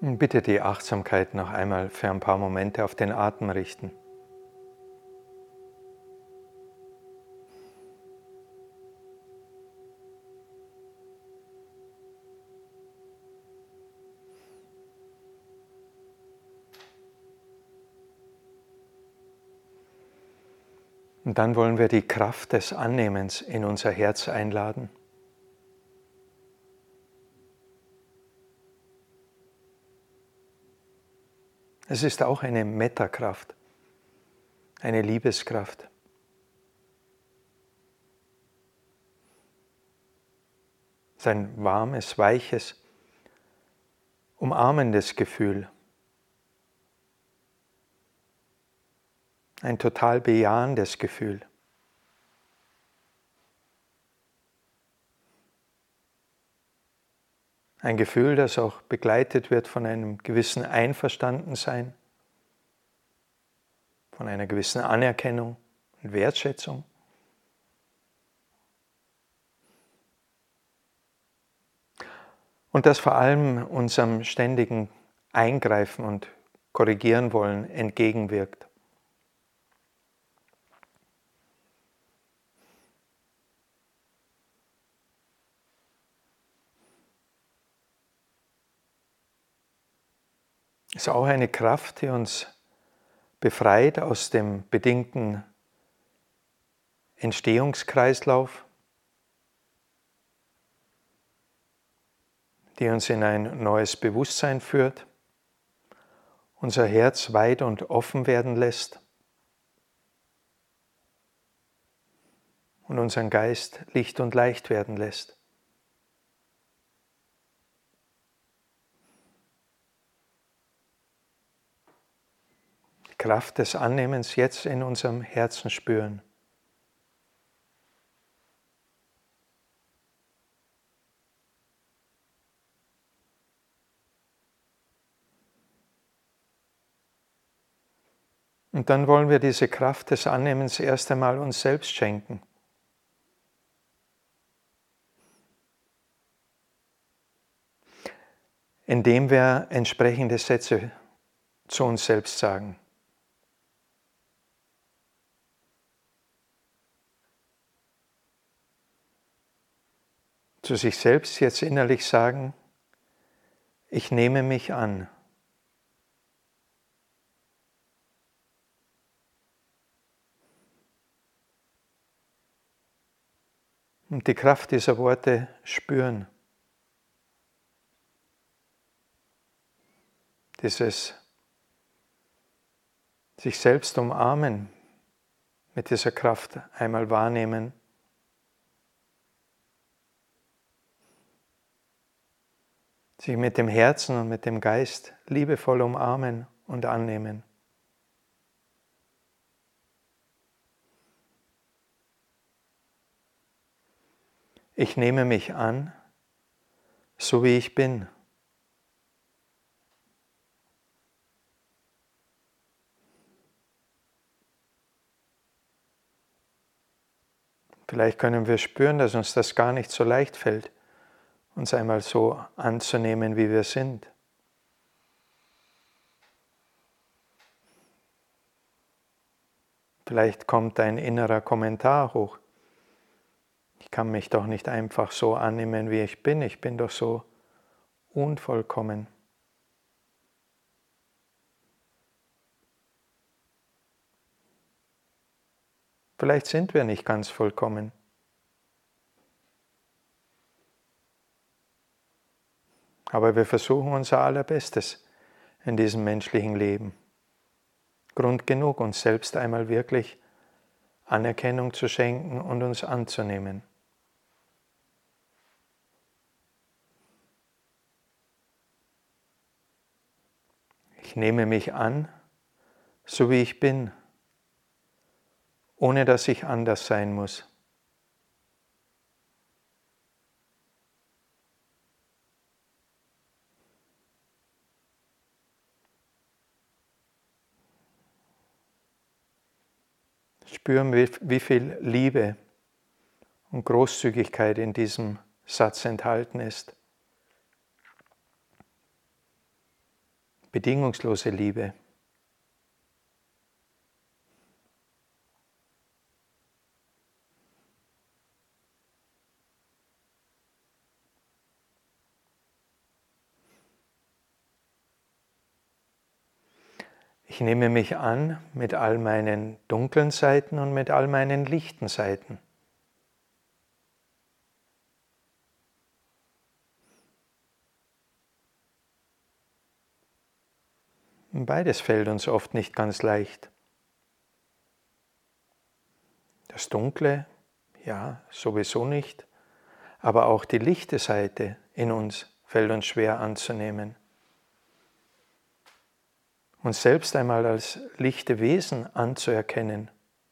Bitte die Achtsamkeit noch einmal für ein paar Momente auf den Atem richten. Und dann wollen wir die Kraft des Annehmens in unser Herz einladen. Es ist auch eine Metta-Kraft, eine Liebeskraft. Es ist ein warmes, weiches, umarmendes Gefühl. Ein total bejahendes Gefühl. Ein Gefühl, das auch begleitet wird von einem gewissen Einverstandensein, von einer gewissen Anerkennung und Wertschätzung. Und das vor allem unserem ständigen Eingreifen und Korrigieren wollen entgegenwirkt. Es ist auch eine Kraft, die uns befreit aus dem bedingten Entstehungskreislauf, die uns in ein neues Bewusstsein führt, unser Herz weit und offen werden lässt und unseren Geist licht und leicht werden lässt. Die Kraft des Annehmens jetzt in unserem Herzen spüren. Und dann wollen wir diese Kraft des Annehmens erst einmal uns selbst schenken. Indem wir entsprechende Sätze zu uns selbst sagen. Zu sich selbst jetzt innerlich sagen: Ich nehme mich an. Und die Kraft dieser Worte spüren. Dieses sich selbst umarmen, mit dieser Kraft einmal wahrnehmen. Sich mit dem Herzen und mit dem Geist liebevoll umarmen und annehmen. Ich nehme mich an, so wie ich bin. Vielleicht können wir spüren, dass uns das gar nicht so leicht fällt, uns einmal so anzunehmen, wie wir sind. Vielleicht kommt ein innerer Kommentar hoch. Ich kann mich doch nicht einfach so annehmen, wie ich bin doch so unvollkommen. Vielleicht sind wir nicht ganz vollkommen. Aber wir versuchen unser Allerbestes in diesem menschlichen Leben. Grund genug, uns selbst einmal wirklich Anerkennung zu schenken und uns anzunehmen. Ich nehme mich an, so wie ich bin, ohne dass ich anders sein muss. Spüren, wie viel Liebe und Großzügigkeit in diesem Satz enthalten ist. bedingungslose Liebe. Ich nehme mich an mit all meinen dunklen Seiten und mit all meinen lichten Seiten. Und beides fällt uns oft nicht ganz leicht. Das Dunkle, ja, sowieso nicht, aber auch die lichte Seite in uns fällt uns schwer anzunehmen. Uns selbst einmal als lichte Wesen anzuerkennen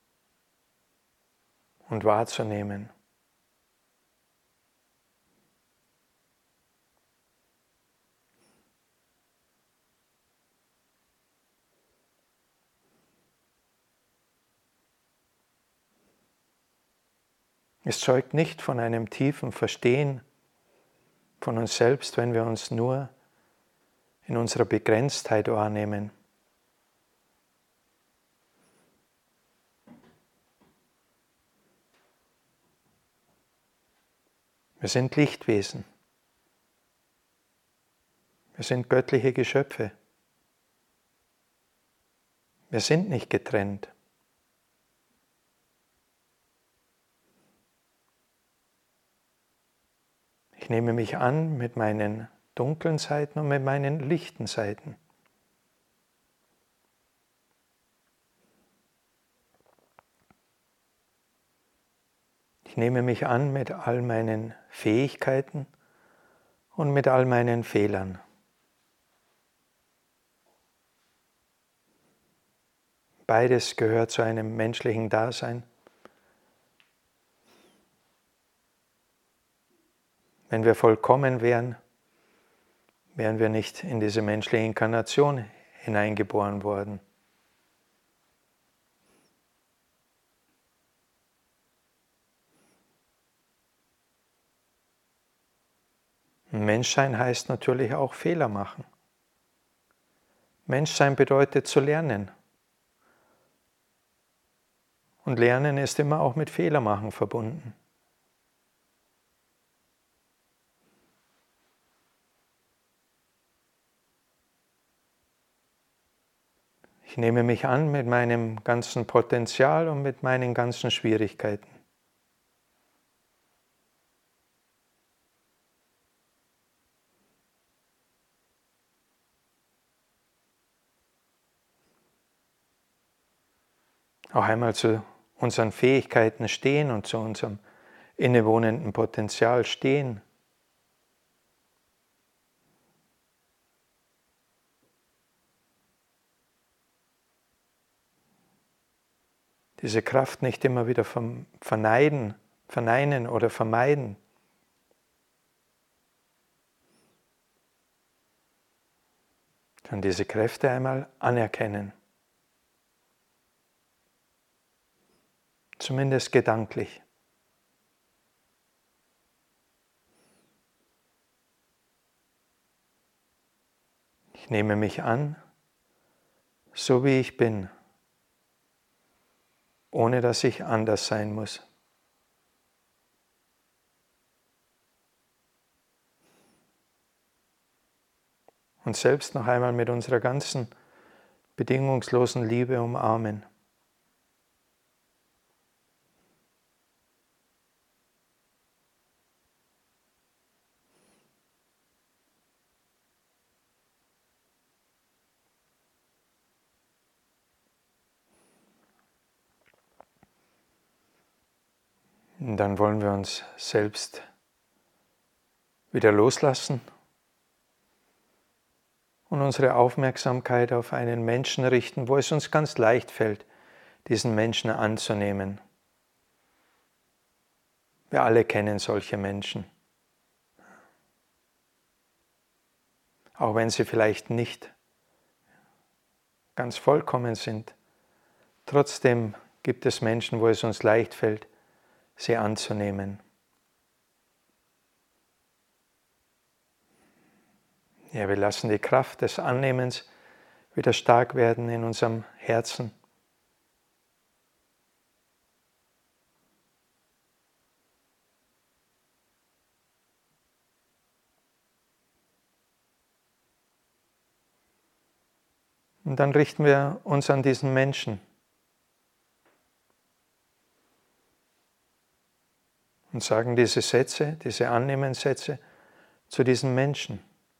und wahrzunehmen. Es zeugt nicht von einem tiefen Verstehen von uns selbst, wenn wir uns nur in unserer Begrenztheit wahrnehmen. Wir sind Lichtwesen. Wir sind göttliche Geschöpfe. Wir sind nicht getrennt. Ich nehme mich an mit meinen dunklen Seiten und mit meinen lichten Seiten. Ich nehme mich an mit all meinen Fähigkeiten und mit all meinen Fehlern. Beides gehört zu einem menschlichen Dasein. Wenn wir vollkommen wären, wären wir nicht in diese menschliche Inkarnation hineingeboren worden. Menschsein heißt natürlich auch Fehler machen. Menschsein bedeutet zu lernen. Und Lernen ist immer auch mit Fehlermachen verbunden. Ich nehme mich an mit meinem ganzen Potenzial und mit meinen ganzen Schwierigkeiten. Auch einmal zu unseren Fähigkeiten stehen und zu unserem innewohnenden Potenzial stehen. Diese Kraft nicht immer wieder verneinen oder vermeiden. Sondern diese Kräfte einmal anerkennen. Zumindest gedanklich. Ich nehme mich an, so wie ich bin, ohne dass ich anders sein muss. Und selbst noch einmal mit unserer ganzen bedingungslosen Liebe umarmen. Und dann wollen wir uns selbst wieder loslassen und unsere Aufmerksamkeit auf einen Menschen richten, wo es uns ganz leicht fällt, diesen Menschen anzunehmen. Wir alle kennen solche Menschen. Auch wenn sie vielleicht nicht ganz vollkommen sind, trotzdem gibt es Menschen, wo es uns leicht fällt, sie anzunehmen. Ja, wir lassen die Kraft des Annehmens wieder stark werden in unserem Herzen. Und dann richten wir uns an diesen Menschen und sagen diese Sätze, diese Annehmenssätze zu diesen Menschen.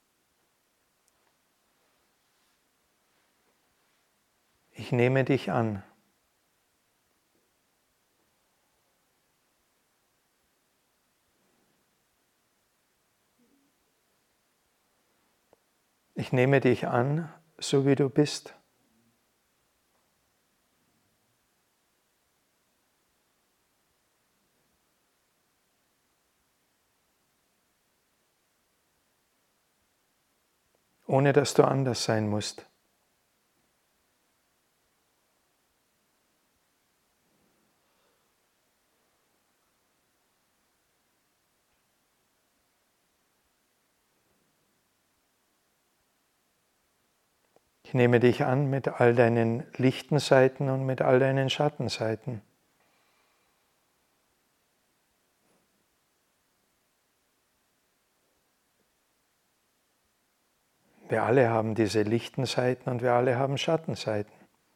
Ich nehme dich an. Ich nehme dich an, so wie du bist. Ohne dass du anders sein musst. Ich nehme dich an mit all deinen lichten Seiten und mit all deinen Schattenseiten. Wir alle haben diese lichten Seiten und wir alle haben Schattenseiten.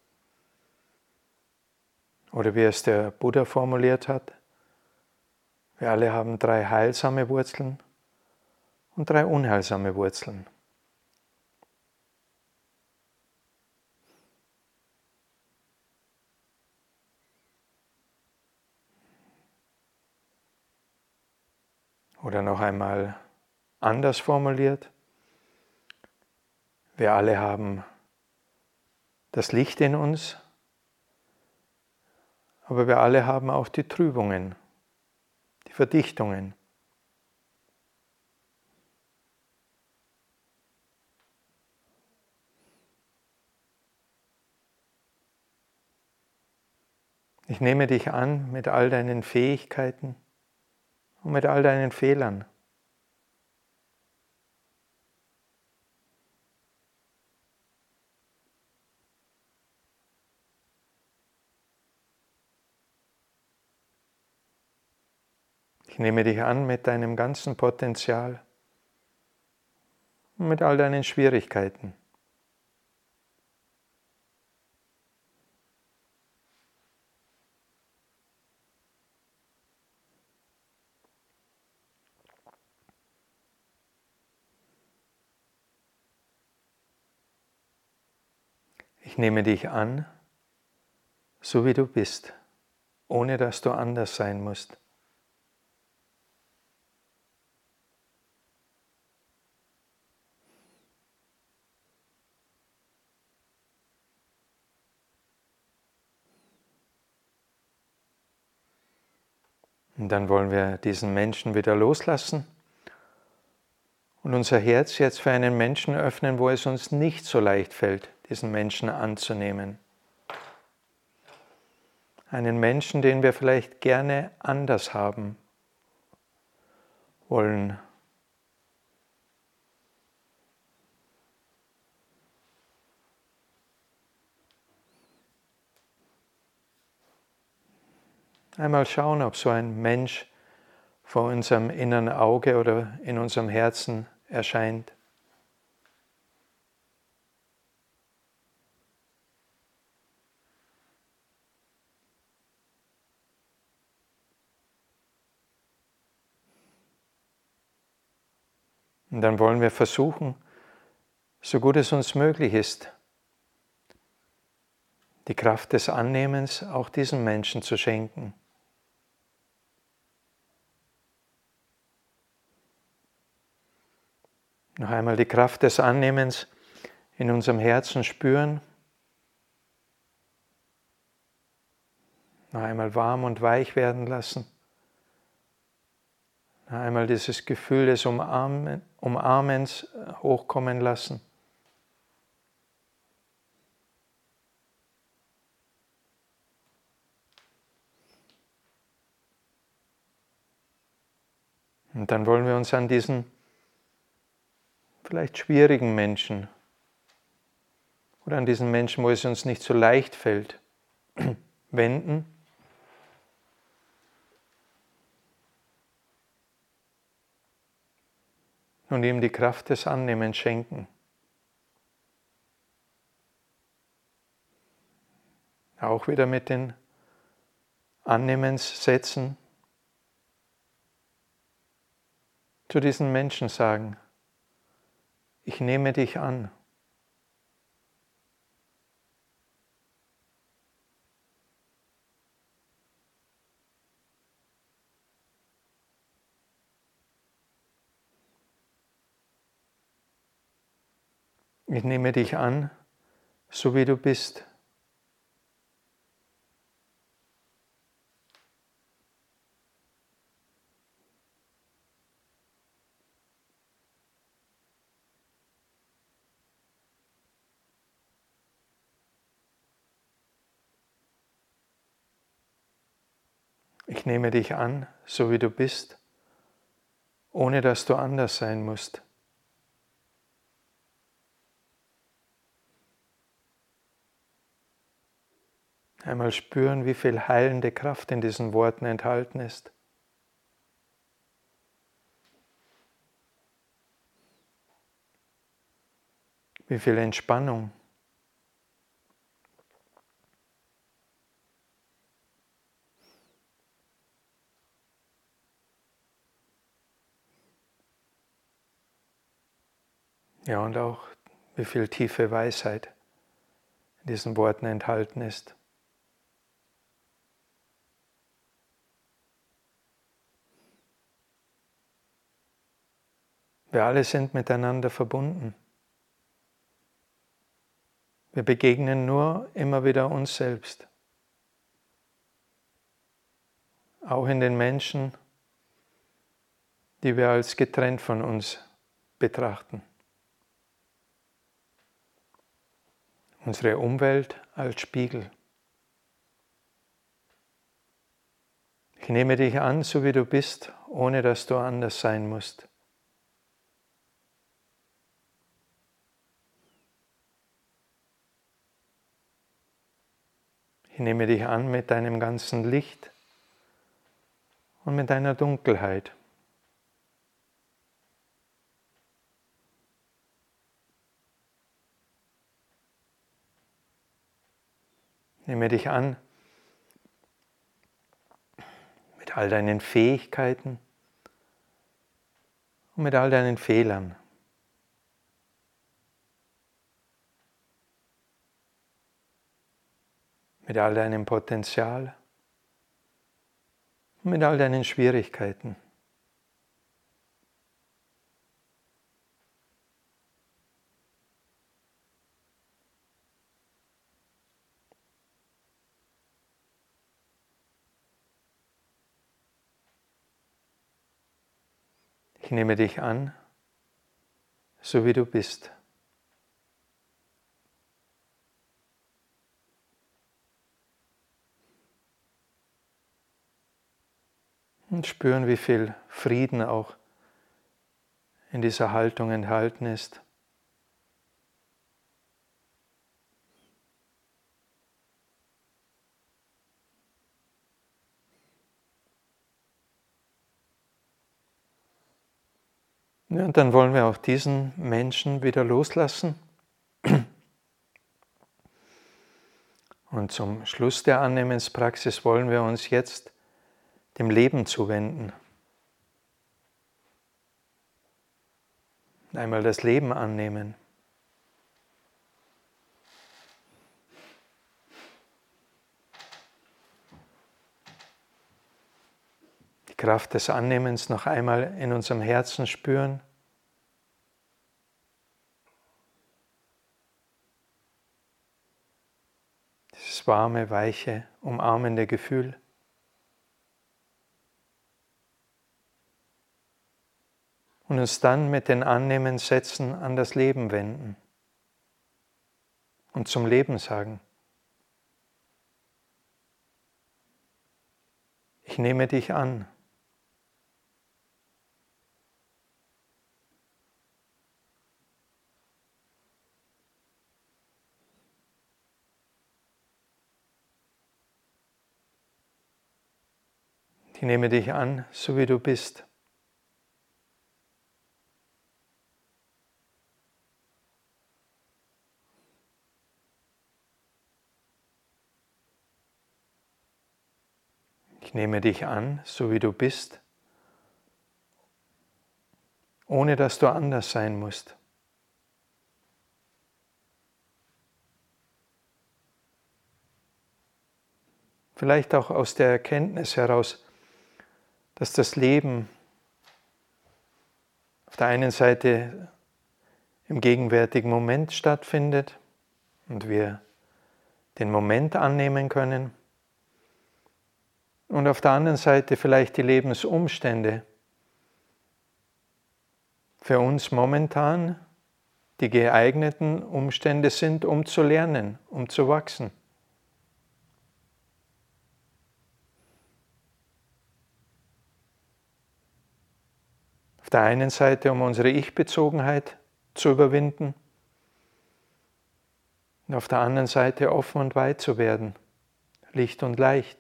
Oder wie es der Buddha formuliert hat, wir alle haben 3 heilsame Wurzeln und 3 unheilsame Wurzeln. Oder noch einmal anders formuliert, wir alle haben das Licht in uns, aber wir alle haben auch die Trübungen, die Verdichtungen. Ich nehme dich an mit all deinen Fähigkeiten und mit all deinen Fehlern. Ich nehme dich an mit deinem ganzen Potenzial und mit all deinen Schwierigkeiten. Ich nehme dich an, so wie du bist, ohne dass du anders sein musst. Und dann wollen wir diesen Menschen wieder loslassen und unser Herz jetzt für einen Menschen öffnen, wo es uns nicht so leicht fällt, diesen Menschen anzunehmen. Einen Menschen, den wir vielleicht gerne anders haben wollen. Einmal schauen, ob so ein Mensch vor unserem inneren Auge oder in unserem Herzen erscheint. Und dann wollen wir versuchen, so gut es uns möglich ist, die Kraft des Annehmens auch diesem Menschen zu schenken. Noch einmal die Kraft des Annehmens in unserem Herzen spüren. Noch einmal warm und weich werden lassen. Noch einmal dieses Gefühl des Umarmens hochkommen lassen. Und dann wollen wir uns an diesen vielleicht schwierigen Menschen oder an diesen Menschen, wo es uns nicht so leicht fällt, wenden. Und ihm die Kraft des Annehmens schenken. Auch wieder mit den Annehmenssätzen zu diesen Menschen sagen, ich nehme dich an. Ich nehme dich an, so wie du bist. Ich nehme dich an, so wie du bist, ohne dass du anders sein musst. Einmal spüren, wie viel heilende Kraft in diesen Worten enthalten ist. Wie viel Entspannung. Ja, und auch wie viel tiefe Weisheit in diesen Worten enthalten ist. Wir alle sind miteinander verbunden. Wir begegnen nur immer wieder uns selbst. Auch in den Menschen, die wir als getrennt von uns betrachten. Unsere Umwelt als Spiegel. Ich nehme dich an, so wie du bist, ohne dass du anders sein musst. Ich nehme dich an mit deinem ganzen Licht und mit deiner Dunkelheit. Ich nehme dich an mit all deinen Fähigkeiten und mit all deinen Fehlern. Mit all deinem Potenzial und mit all deinen Schwierigkeiten. Ich nehme dich an, so wie du bist. Und spüren, wie viel Frieden auch in dieser Haltung enthalten ist. Ja, und dann wollen wir auch diesen Menschen wieder loslassen. Und zum Schluss der Annehmenspraxis wollen wir uns jetzt dem Leben zuwenden. Einmal das Leben annehmen. Die Kraft des Annehmens noch einmal in unserem Herzen spüren. Dieses warme, weiche, umarmende Gefühl. Und uns dann mit den Annehmenssätzen an das Leben wenden. Und zum Leben sagen: Ich nehme dich an. Ich nehme dich an, so wie du bist. Ich nehme dich an, so wie du bist, ohne dass du anders sein musst. Vielleicht auch aus der Erkenntnis heraus, dass das Leben auf der einen Seite im gegenwärtigen Moment stattfindet und wir den Moment annehmen können und auf der anderen Seite vielleicht die Lebensumstände für uns momentan die geeigneten Umstände sind, um zu lernen, um zu wachsen. Auf der einen Seite, um unsere Ich-Bezogenheit zu überwinden und auf der anderen Seite offen und weit zu werden, licht und leicht.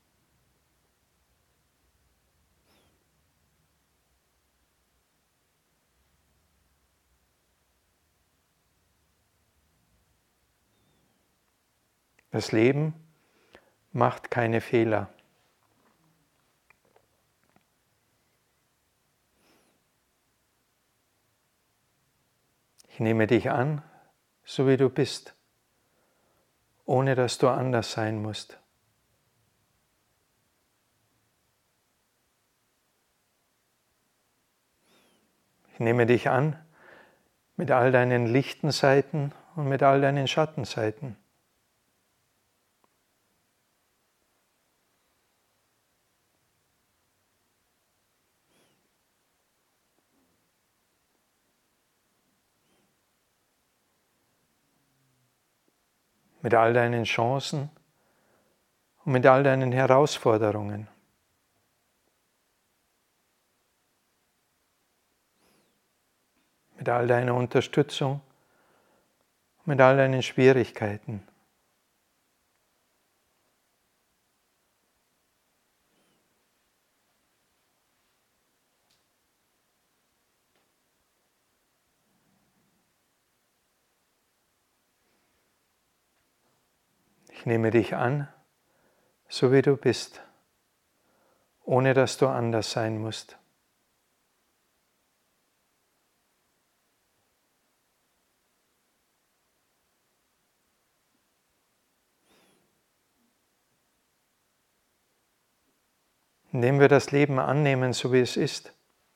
Das Leben macht keine Fehler. Ich nehme dich an, so wie du bist, ohne dass du anders sein musst. Ich nehme dich an mit all deinen lichten Seiten und mit all deinen Schattenseiten. Mit all deinen Chancen und mit all deinen Herausforderungen. Mit all deiner Unterstützung, mit all deinen Schwierigkeiten. Ich nehme dich an, so wie du bist, ohne dass du anders sein musst. Indem wir das Leben annehmen, so wie es ist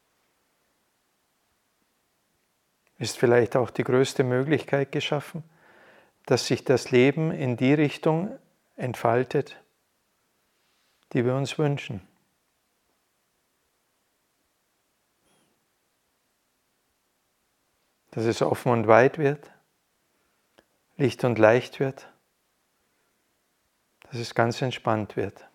vielleicht auch die größte Möglichkeit geschaffen, dass sich das Leben in die Richtung entfaltet, die wir uns wünschen. Dass es offen und weit wird, licht und leicht wird, dass es ganz entspannt wird.